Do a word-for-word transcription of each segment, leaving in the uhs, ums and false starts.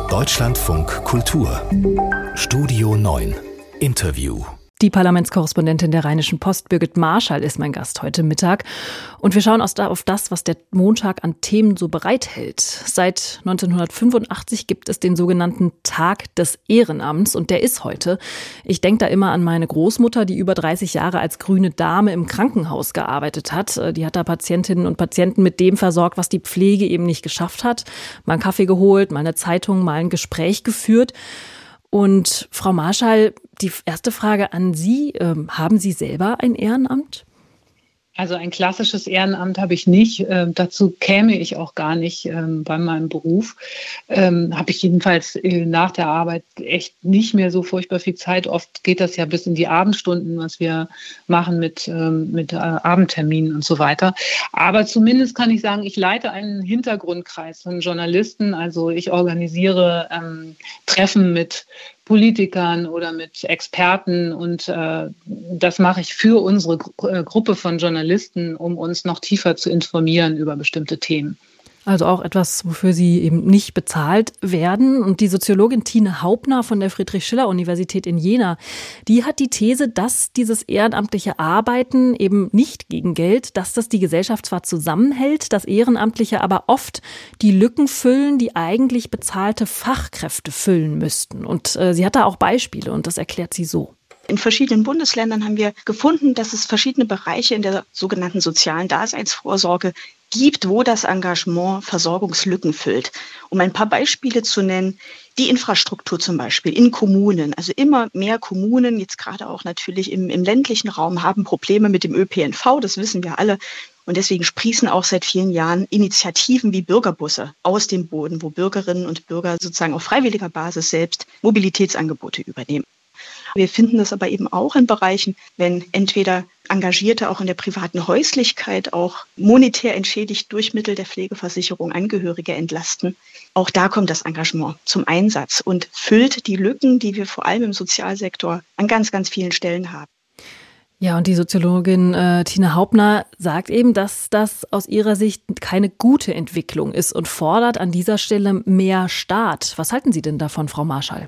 Deutschlandfunk Kultur Studio neun Interview. Die Parlamentskorrespondentin der Rheinischen Post, Birgit Marschall, ist mein Gast heute Mittag. Und wir schauen auf das, was der Montag an Themen so bereithält. Seit neunzehnhundertfünfundachtzig gibt es den sogenannten Tag des Ehrenamts und der ist heute. Ich denke da immer an meine Großmutter, die über dreißig Jahre als grüne Dame im Krankenhaus gearbeitet hat. Die hat da Patientinnen und Patienten mit dem versorgt, was die Pflege eben nicht geschafft hat. Mal einen Kaffee geholt, mal eine Zeitung, mal ein Gespräch geführt. Und Frau Marschall, die erste Frage an Sie. Ähm, haben Sie selber ein Ehrenamt? Also ein klassisches Ehrenamt habe ich nicht. Ähm, dazu käme ich auch gar nicht ähm, bei meinem Beruf. Ähm, habe ich jedenfalls äh, nach der Arbeit echt nicht mehr so furchtbar viel Zeit. Oft geht das ja bis in die Abendstunden, was wir machen mit, ähm, mit äh, Abendterminen und so weiter. Aber zumindest kann ich sagen, ich leite einen Hintergrundkreis von Journalisten. Also ich organisiere ähm, Treffen mit Politikern oder mit Experten und äh, das mache ich für unsere Gru- äh, Gruppe von Journalisten, um uns noch tiefer zu informieren über bestimmte Themen. Also auch etwas, wofür Sie eben nicht bezahlt werden. Und die Soziologin Tine Hauptner von der Friedrich-Schiller-Universität in Jena, die hat die These, dass dieses ehrenamtliche Arbeiten eben nicht gegen Geld, dass das die Gesellschaft zwar zusammenhält, dass Ehrenamtliche aber oft die Lücken füllen, die eigentlich bezahlte Fachkräfte füllen müssten. Und äh, sie hat da auch Beispiele und das erklärt sie so. In verschiedenen Bundesländern haben wir gefunden, dass es verschiedene Bereiche in der sogenannten sozialen Daseinsvorsorge gibt, wo das Engagement Versorgungslücken füllt. Um ein paar Beispiele zu nennen, die Infrastruktur zum Beispiel in Kommunen. Also immer mehr Kommunen, jetzt gerade auch natürlich im, im ländlichen Raum, haben Probleme mit dem Ö P N V, das wissen wir alle. Und deswegen sprießen auch seit vielen Jahren Initiativen wie Bürgerbusse aus dem Boden, wo Bürgerinnen und Bürger sozusagen auf freiwilliger Basis selbst Mobilitätsangebote übernehmen. Wir finden das aber eben auch in Bereichen, wenn entweder Engagierte auch in der privaten Häuslichkeit auch monetär entschädigt durch Mittel der Pflegeversicherung Angehörige entlasten. Auch da kommt das Engagement zum Einsatz und füllt die Lücken, die wir vor allem im Sozialsektor an ganz, ganz vielen Stellen haben. Ja, und die Soziologin äh, Tine Hauptner sagt eben, dass das aus ihrer Sicht keine gute Entwicklung ist und fordert an dieser Stelle mehr Staat. Was halten Sie denn davon, Frau Marschall?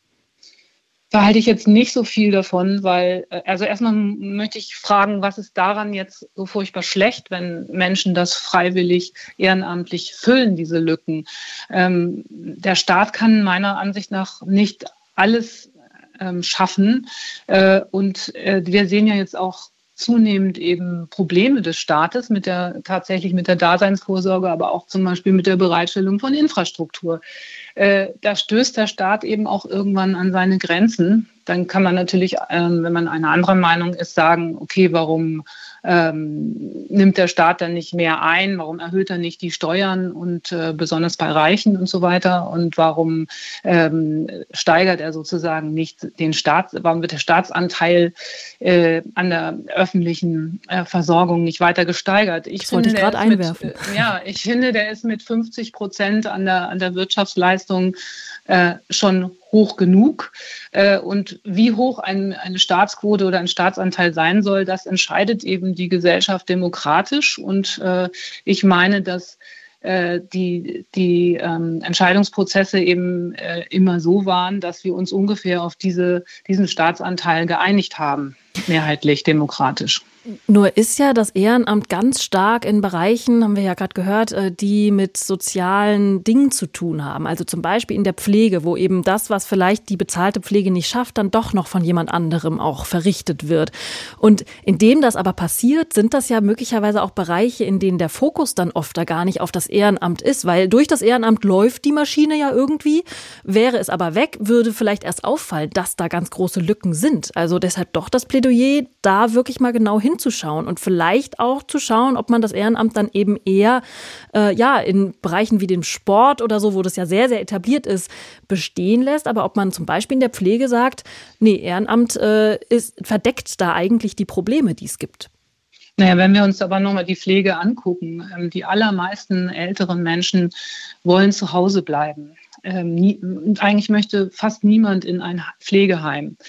Da halte ich jetzt nicht so viel davon, weil, also erstmal möchte ich fragen, was ist daran jetzt so furchtbar schlecht, wenn Menschen das freiwillig ehrenamtlich füllen, diese Lücken. Ähm, der Staat kann meiner Ansicht nach nicht alles ähm, schaffen. Äh, und äh, wir sehen ja jetzt auch zunehmend eben Probleme des Staates mit der, tatsächlich mit der Daseinsvorsorge, aber auch zum Beispiel mit der Bereitstellung von Infrastruktur. Äh, da stößt der Staat eben auch irgendwann an seine Grenzen. Dann kann man natürlich, ähm, wenn man einer anderen Meinung ist, sagen, okay, warum ähm, nimmt der Staat dann nicht mehr ein? Warum erhöht er nicht die Steuern und äh, besonders bei Reichen und so weiter? Und warum ähm, steigert er sozusagen nicht den Staat? Warum wird der Staatsanteil äh, an der öffentlichen äh, Versorgung nicht weiter gesteigert? Ich das finde, wollte ich gerade einwerfen. Mit, äh, ja, ich finde, der ist mit fünfzig Prozent an der, an der Wirtschaftsleistung äh, schon hoch genug. Äh, und wie hoch ein, eine Staatsquote oder ein Staatsanteil sein soll, das entscheidet eben die Gesellschaft demokratisch. Und äh, ich meine, dass äh, die, die ähm, Entscheidungsprozesse eben äh, immer so waren, dass wir uns ungefähr auf diese, diesen Staatsanteil geeinigt haben, mehrheitlich demokratisch. Nur ist ja das Ehrenamt ganz stark in Bereichen, haben wir ja gerade gehört, die mit sozialen Dingen zu tun haben. Also zum Beispiel in der Pflege, wo eben das, was vielleicht die bezahlte Pflege nicht schafft, dann doch noch von jemand anderem auch verrichtet wird. Und indem das aber passiert, sind das ja möglicherweise auch Bereiche, in denen der Fokus dann oft da gar nicht auf das Ehrenamt ist, weil durch das Ehrenamt läuft die Maschine ja irgendwie. Wäre es aber weg, würde vielleicht erst auffallen, dass da ganz große Lücken sind. Also deshalb doch das Plädoyer, da wirklich mal genau hinzuschauen und vielleicht auch zu schauen, ob man das Ehrenamt dann eben eher äh, ja in Bereichen wie dem Sport oder so, wo das ja sehr, sehr etabliert ist, bestehen lässt. Aber ob man zum Beispiel in der Pflege sagt, nee, Ehrenamt äh, ist, verdeckt da eigentlich die Probleme, die es gibt. Naja, wenn wir uns aber nochmal die Pflege angucken, ähm, die allermeisten älteren Menschen wollen zu Hause bleiben. Ähm, nie, eigentlich möchte fast niemand in ein Pflegeheim.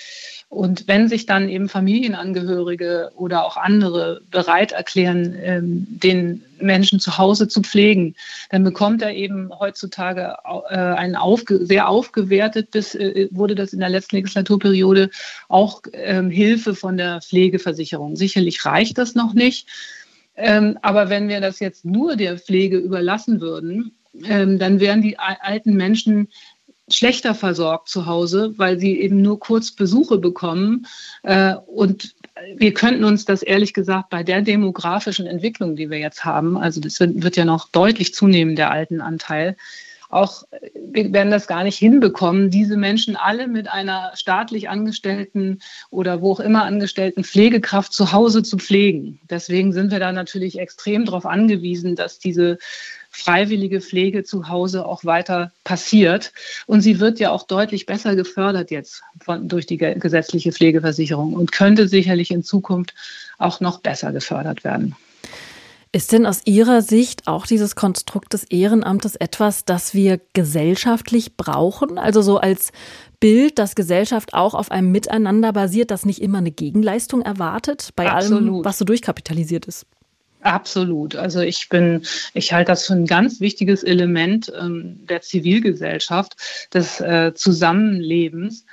Und wenn sich dann eben Familienangehörige oder auch andere bereit erklären, den Menschen zu Hause zu pflegen, dann bekommt er eben heutzutage ein aufge, sehr aufgewertet, bis wurde das in der letzten Legislaturperiode auch Hilfe von der Pflegeversicherung. Sicherlich reicht das noch nicht, aber wenn wir das jetzt nur der Pflege überlassen würden, dann wären die alten Menschen schlechter versorgt zu Hause, weil sie eben nur kurz Besuche bekommen. Und wir könnten uns das ehrlich gesagt bei der demografischen Entwicklung, die wir jetzt haben, also das wird ja noch deutlich zunehmen, der Altenanteil, auch, wir werden das gar nicht hinbekommen, diese Menschen alle mit einer staatlich angestellten oder wo auch immer angestellten Pflegekraft zu Hause zu pflegen. Deswegen sind wir da natürlich extrem darauf angewiesen, dass diese freiwillige Pflege zu Hause auch weiter passiert. Und sie wird ja auch deutlich besser gefördert jetzt von, durch die gesetzliche Pflegeversicherung und könnte sicherlich in Zukunft auch noch besser gefördert werden. Ist denn aus Ihrer Sicht auch dieses Konstrukt des Ehrenamtes etwas, das wir gesellschaftlich brauchen? Also so als Bild, dass Gesellschaft auch auf einem Miteinander basiert, das nicht immer eine Gegenleistung erwartet, bei Absolut. allem, was so durchkapitalisiert ist? Absolut. Also ich bin, ich halte das für ein ganz wichtiges Element ähm, der Zivilgesellschaft, des äh, Zusammenlebens.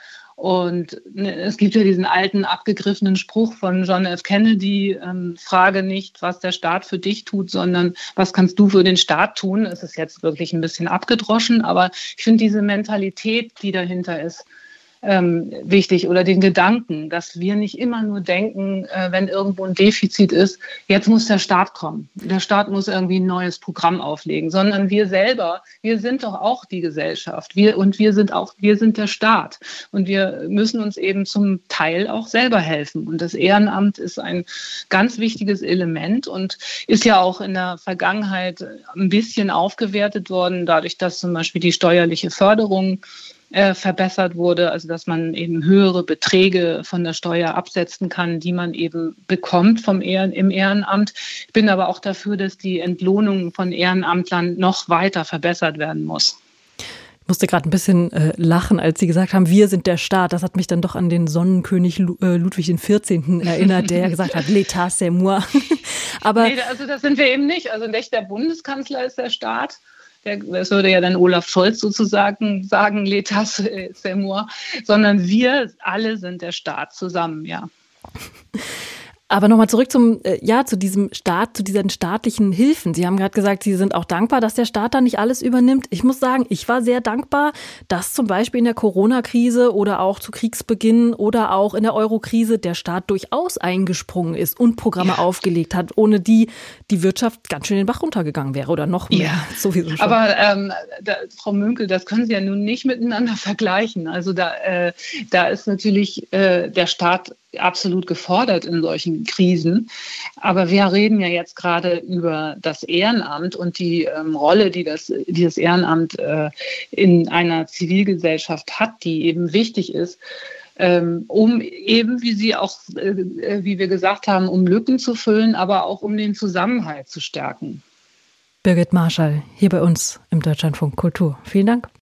Und es gibt ja diesen alten, abgegriffenen Spruch von John F. Kennedy, ähm, frage nicht, was der Staat für dich tut, sondern was kannst du für den Staat tun? Es ist jetzt wirklich ein bisschen abgedroschen, aber ich finde diese Mentalität, die dahinter ist, Ähm, wichtig oder den Gedanken, dass wir nicht immer nur denken, äh, wenn irgendwo ein Defizit ist, jetzt muss der Staat kommen. Der Staat muss irgendwie ein neues Programm auflegen, sondern wir selber, wir sind doch auch die Gesellschaft. Wir, und wir sind auch, wir sind der Staat. Und wir müssen uns eben zum Teil auch selber helfen. Und das Ehrenamt ist ein ganz wichtiges Element und ist ja auch in der Vergangenheit ein bisschen aufgewertet worden, dadurch, dass zum Beispiel die steuerliche Förderung Äh, verbessert wurde, also dass man eben höhere Beträge von der Steuer absetzen kann, die man eben bekommt vom Ehren, im Ehrenamt. Ich bin aber auch dafür, dass die Entlohnung von Ehrenamtlern noch weiter verbessert werden muss. Ich musste gerade ein bisschen äh, lachen, als Sie gesagt haben, wir sind der Staat. Das hat mich dann doch an den Sonnenkönig Lu- äh, Ludwig der vierzehnte. erinnert, der ja gesagt hat, l'état c'est moi. Aber nee, also das sind wir eben nicht. Also nicht der Bundeskanzler ist der Staat. Das würde ja dann Olaf Scholz sozusagen sagen, l'état c'est moi, sondern wir alle sind der Staat zusammen, ja. Aber nochmal zurück zum, äh, ja, zu diesem Staat, zu diesen staatlichen Hilfen. Sie haben gerade gesagt, Sie sind auch dankbar, dass der Staat da nicht alles übernimmt. Ich muss sagen, ich war sehr dankbar, dass zum Beispiel in der Corona-Krise oder auch zu Kriegsbeginn oder auch in der Euro-Krise der Staat durchaus eingesprungen ist und Programme ja. aufgelegt hat, ohne die die Wirtschaft ganz schön den Bach runtergegangen wäre oder noch mehr. Ja. Sowieso schon. Aber ähm, da, Frau Münkel, das können Sie ja nun nicht miteinander vergleichen. Also da, äh, da ist natürlich äh, der Staat absolut gefordert in solchen Krisen. Aber wir reden ja jetzt gerade über das Ehrenamt und die ähm, Rolle, die das, die das Ehrenamt äh, in einer Zivilgesellschaft hat, die eben wichtig ist, ähm, um eben, wie Sie auch, äh, wie wir gesagt haben, um Lücken zu füllen, aber auch um den Zusammenhalt zu stärken. Birgit Marschall, hier bei uns im Deutschlandfunk Kultur. Vielen Dank.